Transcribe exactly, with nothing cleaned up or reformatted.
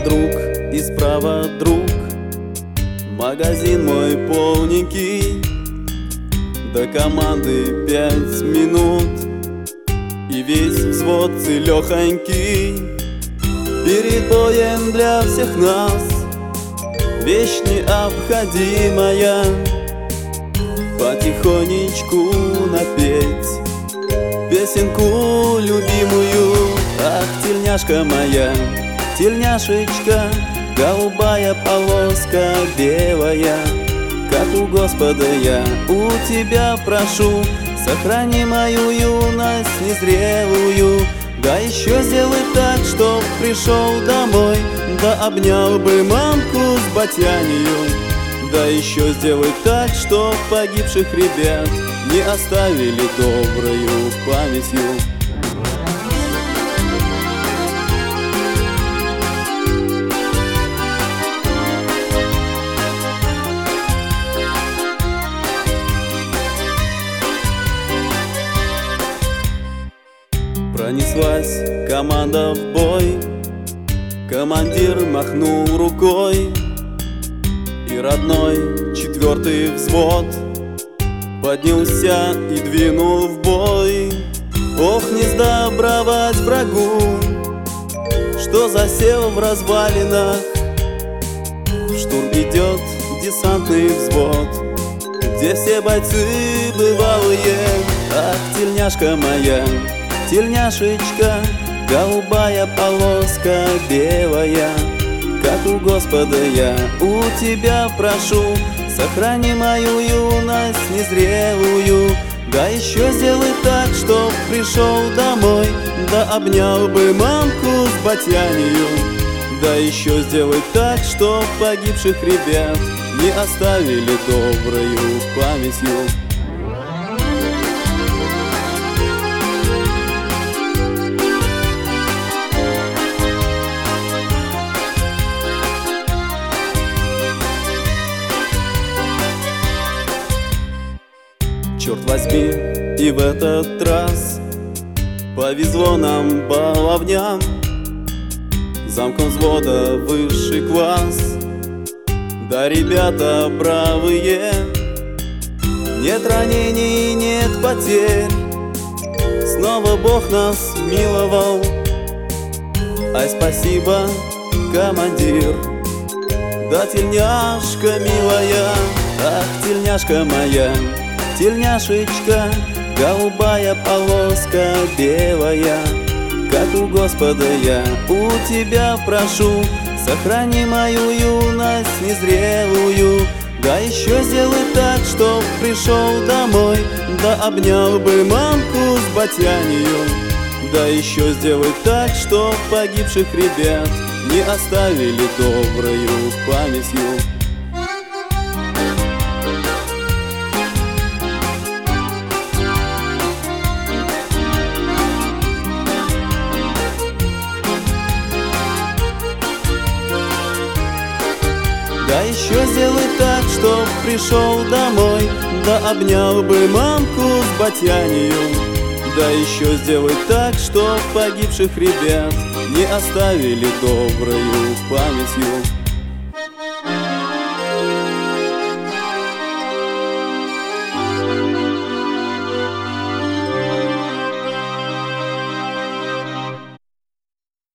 друг и справа друг. Магазин мой полненький, до команды пять минут. И весь взвод целехонький, перед боем для всех нас вещь необходимая. Потихонечку напеть песенку любимую. Ах, тельняшка моя, тельняшечка, голубая полоска белая, как у Господа я у тебя прошу, сохрани мою юность незрелую. Да еще сделай так, чтоб пришел домой, да обнял бы мамку с батянью. Да еще сделай так, чтоб погибших ребят не оставили доброю памятью. Пронеслась команда в бой, командир махнул рукой, и родной четвертый взвод поднялся и двинул в бой. Ох, не сдобровать врагу, что засел в развалинах. В штурм идет десантный взвод, где все бойцы бывалые. Ах, тельняшка моя, тельняшечка, голубая полоска белая, как у Господа я у тебя прошу, сохрани мою юность незрелую. Да еще сделай так, чтоб пришел домой, да обнял бы мамку с батянью. Да еще сделай так, чтоб погибших ребят не оставили доброю памятью. Черт возьми, и в этот раз повезло нам баловням, замком взвода высший класс. Да, ребята бравые, нет ранений, нет потерь, снова Бог нас миловал. Ай, спасибо, командир, да, тельняшка милая, ах, тельняшка моя, тельняшечка, голубая полоска белая, как у Господа я у тебя прошу, сохрани мою юность незрелую. Да еще сделай так, чтоб пришел домой, да обнял бы мамку с батянью. Да еще сделай так, чтоб погибших ребят не оставили доброю памятью. Да еще сделай так, чтоб пришел домой, да обнял бы мамку с батянью. Да еще сделай так, чтоб погибших ребят не оставили доброю памятью.